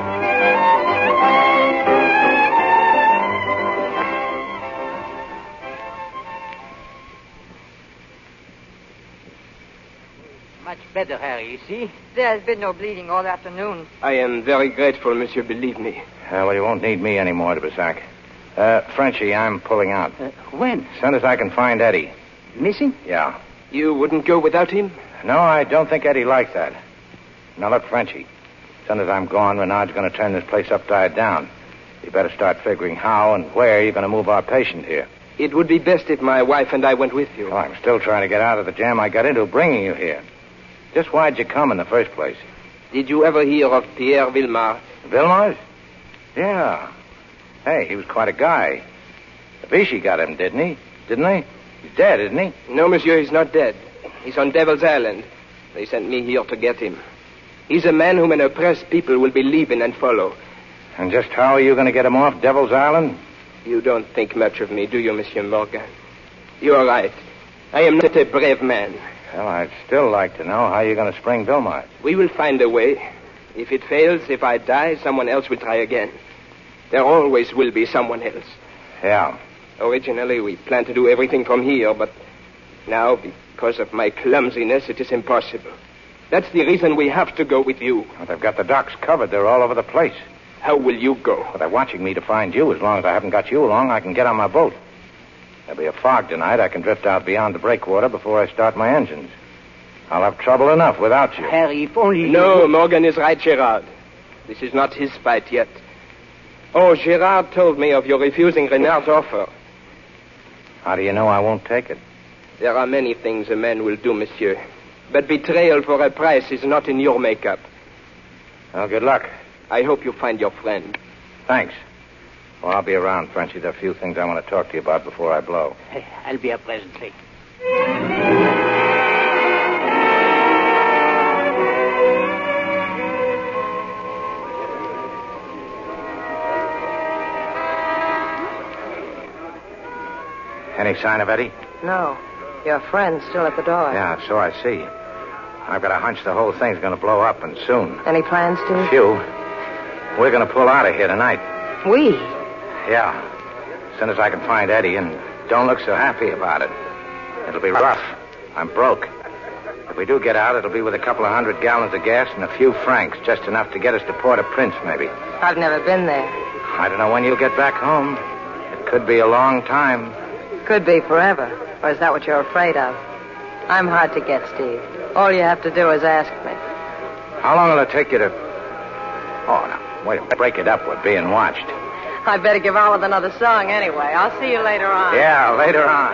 Much better, Harry, you see? There has been no bleeding all afternoon. I am very grateful, monsieur, believe me. Well, you won't need me anymore, de Bersac. Frenchie, I'm pulling out. When? As soon as I can find Eddie. Missing? Yeah. You wouldn't go without him? No, I don't think Eddie likes that. Now, look, Frenchie. As soon as I'm gone, Renard's going to turn this place upside down. You better start figuring how and where you're going to move our patient here. It would be best if my wife and I went with you. Well, I'm still trying to get out of the jam I got into bringing you here. Just why'd you come in the first place? Did you ever hear of Pierre Villemar? Villemars? Yeah. Hey, he was quite a guy. Vichy got him, didn't he? He's dead, isn't he? No, monsieur, he's not dead. He's on Devil's Island. They sent me here to get him. He's a man whom an oppressed people will believe in and follow. And just how are you going to get him off Devil's Island? You don't think much of me, do you, Monsieur Morgan? You're right. I am not a brave man. Well, I'd still like to know how you're going to spring Villemars. We will find a way. If it fails, if I die, someone else will try again. There always will be someone else. Yeah. Originally, we planned to do everything from here, but now, because of my clumsiness, it is impossible. That's the reason we have to go with you. Well, they've got the docks covered. They're all over the place. How will you go? Well, they're watching me to find you. As long as I haven't got you along, I can get on my boat. There'll be a fog tonight. I can drift out beyond the breakwater before I start my engines. I'll have trouble enough without you. Harry, if only... No, Morgan is right, Gerard. This is not his fight yet. Oh, Gerard told me of your refusing Renard's offer. How do you know I won't take it? There are many things a man will do, monsieur. But betrayal for a price is not in your makeup. Well, good luck. I hope you find your friend. Thanks. Well, I'll be around, Frenchie. There are a few things I want to talk to you about before I blow. I'll be up presently. Any sign of Eddie? No. Your friend's still at the door. Yeah, so I see. I've got a hunch the whole thing's going to blow up, and soon. Any plans, Steve? Few. We're going to pull out of here tonight. We? Yeah. As soon as I can find Eddie, and don't look so happy about it. It'll be rough. I'm broke. If we do get out, it'll be with a couple of 100 gallons of gas and a few francs, just enough to get us to Port-au-Prince, maybe. I've never been there. I don't know when you'll get back home. It could be a long time. Could be forever. Or is that what you're afraid of? I'm hard to get, Steve. All you have to do is ask me. How long will it take you to... Oh, no. Wait a minute. Break it up. We're being watched. I'd better give on with another song anyway. I'll see you later on. Yeah, later on.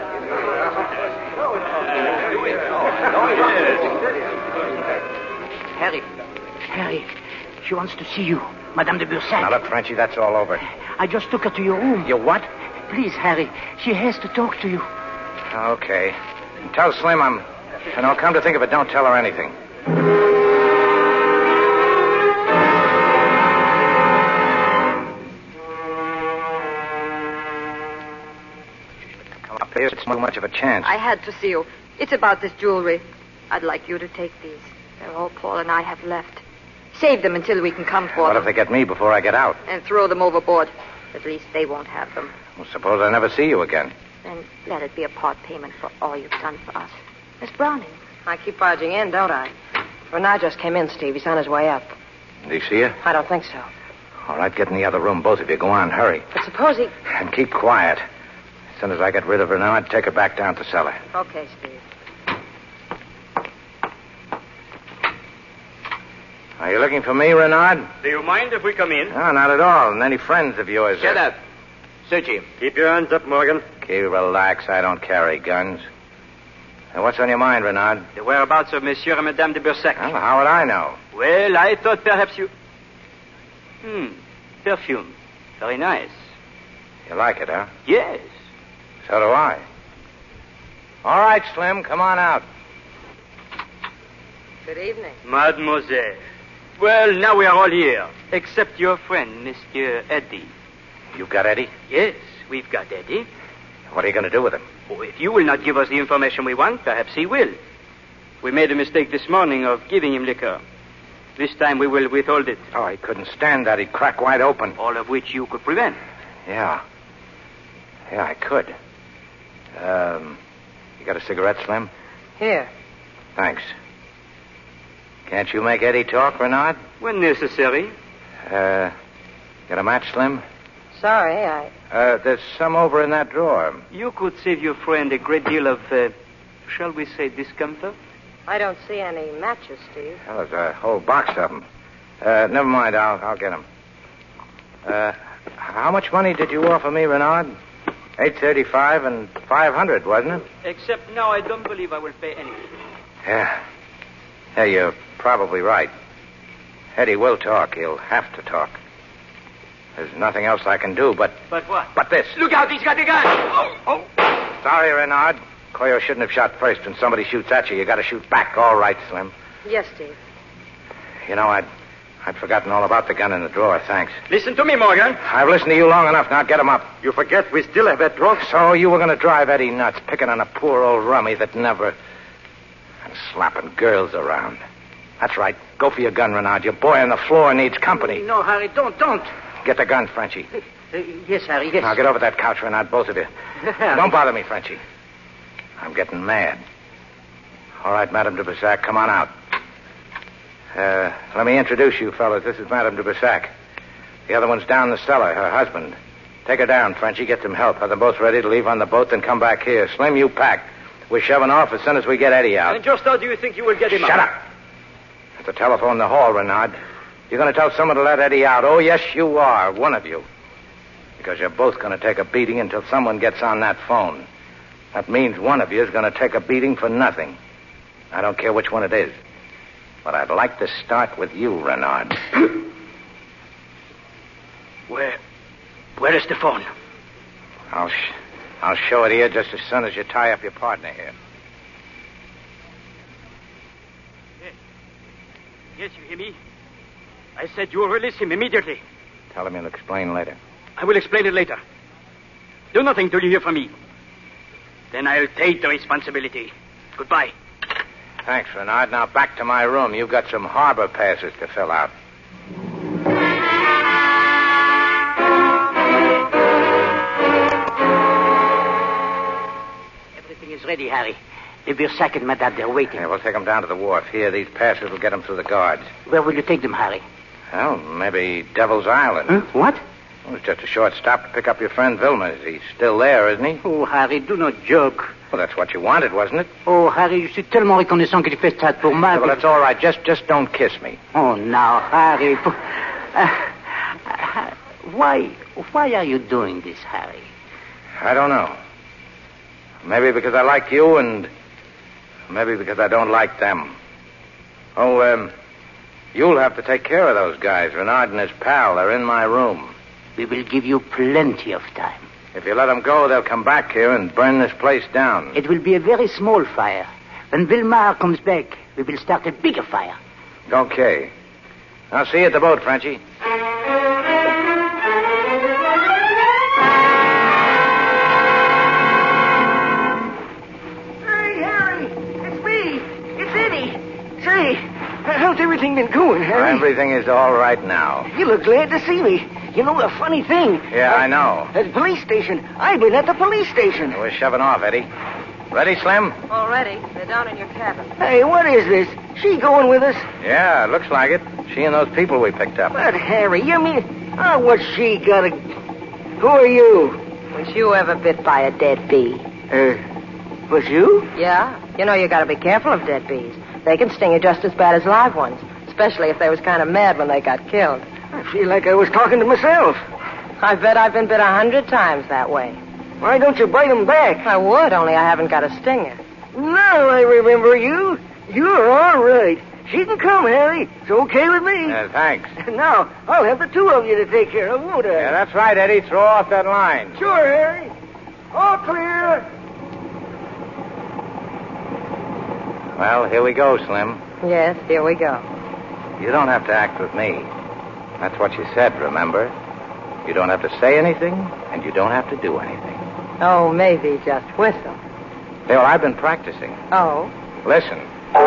Harry, she wants to see you. Madame de Bursac. Now, look, Frenchie, that's all over. I just took her to your room. You what? Please, Harry, she has to talk to you. Okay. Tell Slim I'm... And I'll come to think of it, don't tell her anything. Come up here, it's not much of a chance. I had to see you. It's about this jewelry. I'd like you to take these. They're all Paul and I have left. Save them until we can come for What them. if they get me before I get out? And throw them overboard. At least they won't have them. Well, suppose I never see you again. Then let it be a part payment for all you've done for us. Miss Browning. I keep barging in, don't I? Renard just came in, Steve. He's on his way up. Did he see you? I don't think so. All right, get in the other room, both of you. Go on, hurry. But suppose he... And keep quiet. As soon as I get rid of her now, I'd take her back down to cellar. Okay, Steve. Are you looking for me, Renard? Do you mind if we come in? No, not at all. And any friends of yours... Shut up. Search him. Keep your hands up, Morgan. Okay, relax. I don't carry guns. Now, what's on your mind, Renard? The whereabouts of Monsieur and Madame de Bursac. Well, how would I know? Well, I thought perhaps you... Perfume. Very nice. You like it, huh? Yes. So do I. All right, Slim, come on out. Good evening. Mademoiselle. Well, now we are all here, except your friend, Mr. Eddie. You've got Eddie? Yes, we've got Eddie. What are you going to do with him? Oh, if you will not give us the information we want, perhaps he will. We made a mistake this morning of giving him liquor. This time we will withhold it. Oh, he couldn't stand that. He'd crack wide open. All of which you could prevent. Yeah. Yeah, I could. You got a cigarette, Slim? Here. Thanks. Can't you make Eddie talk, Renard? When necessary. Got a match, Slim? Sorry, There's some over in that drawer. You could save your friend a great deal of, shall we say, discomfort? I don't see any matches, Steve. Well, there's a whole box of them. Never mind, I'll get them. How much money did you offer me, Renard? $835 and $500, wasn't it? Except now I don't believe I will pay anything. Yeah. Yeah, you're probably right. Eddie will talk. He'll have to talk. There's nothing else I can do but... But what? But this. Look out, he's got a gun! Oh! Sorry, Renard. Coyo shouldn't have shot first. When somebody shoots at you, you got to shoot back. All right, Slim. Yes, Steve. You know, I'd forgotten all about the gun in the drawer. Thanks. Listen to me, Morgan. I've listened to you long enough. Now get him up. You forget we still have that drug. So you were going to drive Eddie nuts, picking on a poor old rummy that never... and slapping girls around. That's right. Go for your gun, Renard. Your boy on the floor needs company. No, Harry, don't. Get the gun, Frenchie. Yes, Harry, yes. Now get over that couch, Renard, both of you. Don't bother me, Frenchie. I'm getting mad. All right, Madame de Bersac, come on out. Let me introduce you, fellas. This is Madame de Bersac. The other one's down the cellar, her husband. Take her down, Frenchie. Get some help. Have them both ready to leave on the boat, then come back here. Slim, you pack. We're shoving off as soon as we get Eddie out. And just how do you think you will get him out? Shut up. At the telephone in the hall, Renard. You're going to tell someone to let Eddie out. Oh, yes, you are. One of you. Because you're both going to take a beating until someone gets on that phone. That means one of you is going to take a beating for nothing. I don't care which one it is. But I'd like to start with you, Renard. Where is the phone? I'll show it here just as soon as you tie up your partner here. Yes, you hear me? I said you will release him immediately. Tell him you'll explain later. I will explain it later. Do nothing till you hear from me. Then I'll take the responsibility. Goodbye. Thanks, Renard. Now back to my room. You've got some harbor passes to fill out. Everything is ready, Harry. The Bursac and Madame, they're waiting. Yeah, we'll take them down to the wharf. Here, these passes will get them through the guards. Where will you take them, Harry? Well, maybe Devil's Island. Huh? What? Well, it's just a short stop to pick up your friend Vilma. He's still there, isn't he? Oh, Harry, do not joke. Well, that's what you wanted, wasn't it? Oh, Harry, je suis tellement reconnaissant que tu fais ça pour moi. Yeah, well, that's all right. Just don't kiss me. Oh, now, Harry. Why are you doing this, Harry? I don't know. Maybe because I like you and maybe because I don't like them. Oh, you'll have to take care of those guys. Renard and his pal, they're in my room. We will give you plenty of time. If you let them go, they'll come back here and burn this place down. It will be a very small fire. When Vilmar comes back, we will start a bigger fire. Okay. I'll see you at the boat, Frenchie. How's everything been going, Harry? Everything is all right now. You look glad to see me. You know, a funny thing. Yeah, I know. At the police station. I've been at the police station. We're shoving off, Eddie. Ready, Slim? Already. They're down in your cabin. Hey, what is this? She going with us? Yeah, it looks like it. She and those people we picked up. But, Harry, you mean... Oh, what's she got to... Who are you? Was you ever bit by a dead bee? Was you? Yeah. You know you got to be careful of dead bees. They can sting you just as bad as live ones, especially if they was kind of mad when they got killed. I feel like I was talking to myself. I bet I've been bit 100 times that way. Why don't you bite them back? I would, only I haven't got a stinger. Now I remember you. You're all right. She can come, Harry. It's okay with me. Thanks. Now, I'll have the two of you to take care of, won't I? Yeah, that's right, Eddie. Throw off that line. Sure, Harry. All clear. Well, here we go, Slim. Yes, here we go. You don't have to act with me. That's what you said, remember? You don't have to say anything, and you don't have to do anything. Oh, maybe just whistle. Yeah, well, I've been practicing. Oh? Listen.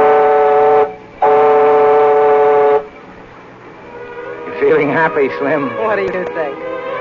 You feeling happy, Slim? What do you think?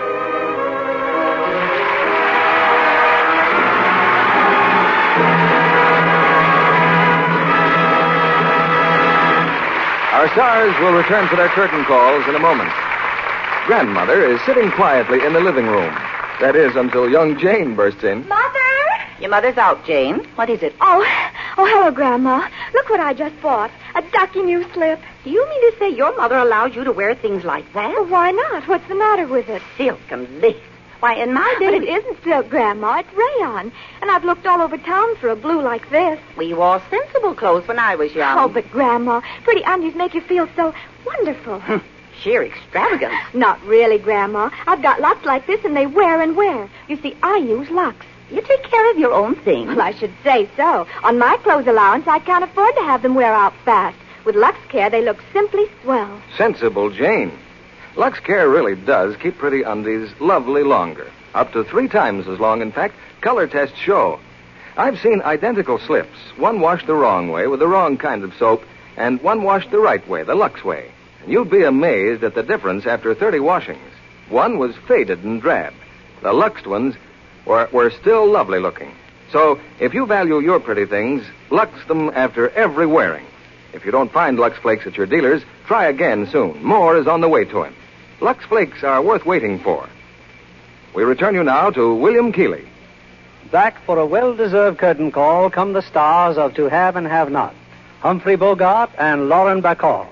Our stars will return for their curtain calls in a moment. Grandmother is sitting quietly in the living room. That is, until young Jane bursts in. Mother! Your mother's out, Jane. What is it? Oh, hello, Grandma. Look what I just bought. A ducky new slip. Do you mean to say your mother allows you to wear things like that? Well, why not? What's the matter with it? Silk and lace. Why, in my day... But it isn't silk, Grandma. It's rayon. And I've looked all over town for a blue like this. We wore sensible clothes when I was young. Oh, but, Grandma, pretty undies make you feel so wonderful. Sheer extravagance. Not really, Grandma. I've got lots like this, and they wear and wear. You see, I use Lux. You take care of your own things. Well, I should say so. On my clothes allowance, I can't afford to have them wear out fast. With Lux Care, they look simply swell. Sensible Jane. Lux Care really does keep pretty undies lovely longer. Up to 3 times as long, in fact, color tests show. I've seen identical slips. One washed the wrong way with the wrong kind of soap, and one washed the right way, the Lux way. And you'd be amazed at the difference after 30 washings. One was faded and drab. The Luxed ones were still lovely looking. So, if you value your pretty things, Lux them after every wearing. If you don't find Lux Flakes at your dealer's, try again soon. More is on the way to him. Lux Flakes are worth waiting for. We return you now to William Keighley. Back for a well-deserved curtain call come the stars of To Have and Have Not, Humphrey Bogart and Lauren Bacall.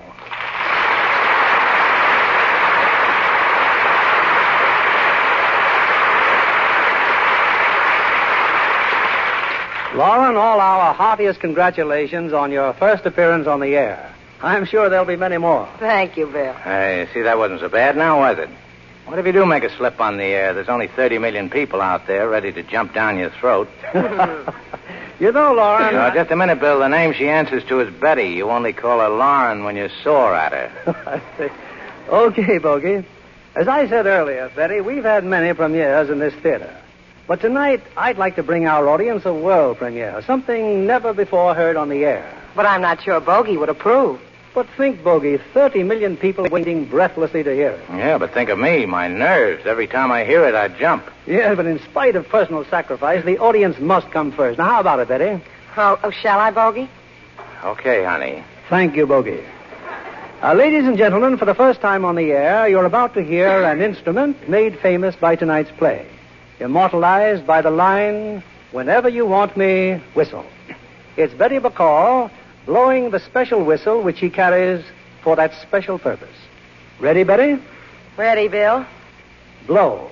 Lauren, all our heartiest congratulations on your first appearance on the air. I'm sure there'll be many more. Thank you, Bill. Hey, see, that wasn't so bad now, was it? What if you do make a slip on the air? There's only 30 million people out there ready to jump down your throat. You know, Lauren... Just a minute, Bill. The name she answers to is Betty. You only call her Lauren when you're sore at her. I see. Okay, Bogey. As I said earlier, Betty, we've had many premieres in this theater. But tonight, I'd like to bring our audience a world premiere, something never before heard on the air. But I'm not sure Bogey would approve. But think, Bogey, 30 million people waiting breathlessly to hear it. Yeah, but think of me, my nerves. Every time I hear it, I jump. Yeah, but in spite of personal sacrifice, the audience must come first. Now, how about it, Betty? Oh, shall I, Bogey? Okay, honey. Thank you, Bogey. Ladies and gentlemen, for the first time on the air, you're about to hear an instrument made famous by tonight's play, immortalized by the line, "Whenever you want me, whistle." It's Betty Bacall blowing the special whistle which he carries for that special purpose. Ready, Betty? Ready, Bill. Blow.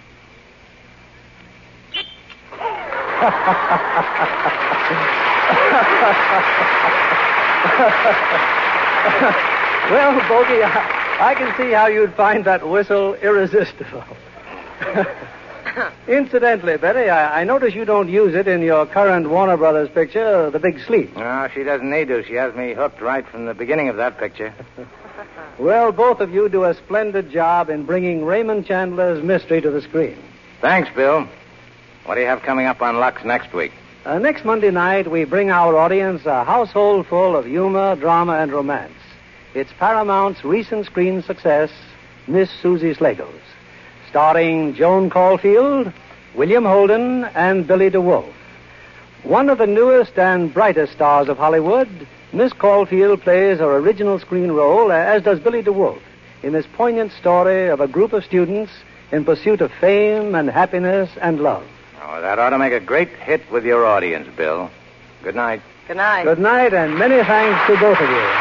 Well, Bogey, I can see how you'd find that whistle irresistible. Incidentally, Betty, I notice you don't use it in your current Warner Brothers picture, The Big Sleep. No, she doesn't need to. She has me hooked right from the beginning of that picture. Well, both of you do a splendid job in bringing Raymond Chandler's mystery to the screen. Thanks, Bill. What do you have coming up on Lux next week? Next Monday night, we bring our audience a household full of humor, drama, and romance. It's Paramount's recent screen success, Miss Susie Slagles, starring Joan Caulfield, William Holden, and Billy DeWolf. One of the newest and brightest stars of Hollywood, Miss Caulfield plays her original screen role, as does Billy DeWolf, in this poignant story of a group of students in pursuit of fame and happiness and love. Oh, that ought to make a great hit with your audience, Bill. Good night. Good night. Good night, and many thanks to both of you.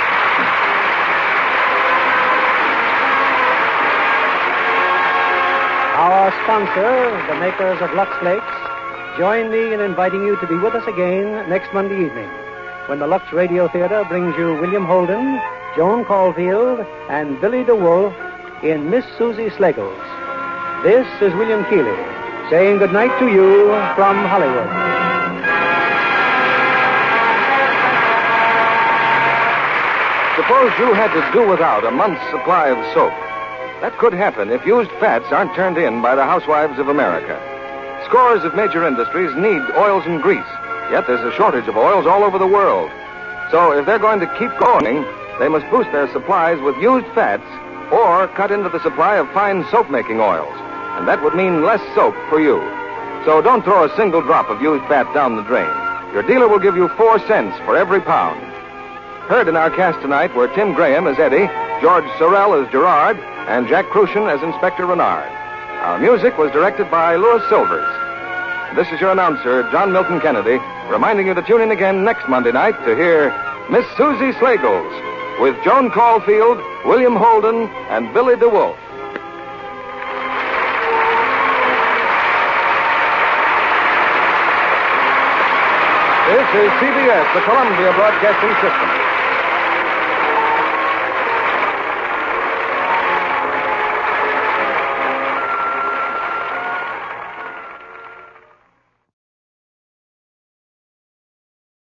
Our sponsor, the makers of Lux Flakes, join me in inviting you to be with us again next Monday evening when the Lux Radio Theater brings you William Holden, Joan Caulfield, and Billy DeWolf in Miss Susie Slagles. This is William Keighley saying good night to you from Hollywood. Suppose you had to do without a month's supply of soap. That could happen if used fats aren't turned in by the housewives of America. Scores of major industries need oils and grease, yet there's a shortage of oils all over the world. So if they're going to keep going, they must boost their supplies with used fats or cut into the supply of fine soap-making oils. And that would mean less soap for you. So don't throw a single drop of used fat down the drain. Your dealer will give you 4 cents for every pound. Heard in our cast tonight were Tim Graham as Eddie, George Sorrell as Gerard, and Jack Crucian as Inspector Renard. Our music was directed by Louis Silvers. This is your announcer, John Milton Kennedy, reminding you to tune in again next Monday night to hear Miss Susie Slagles with Joan Caulfield, William Holden, and Billy DeWolf. This is CBS, the Columbia Broadcasting System.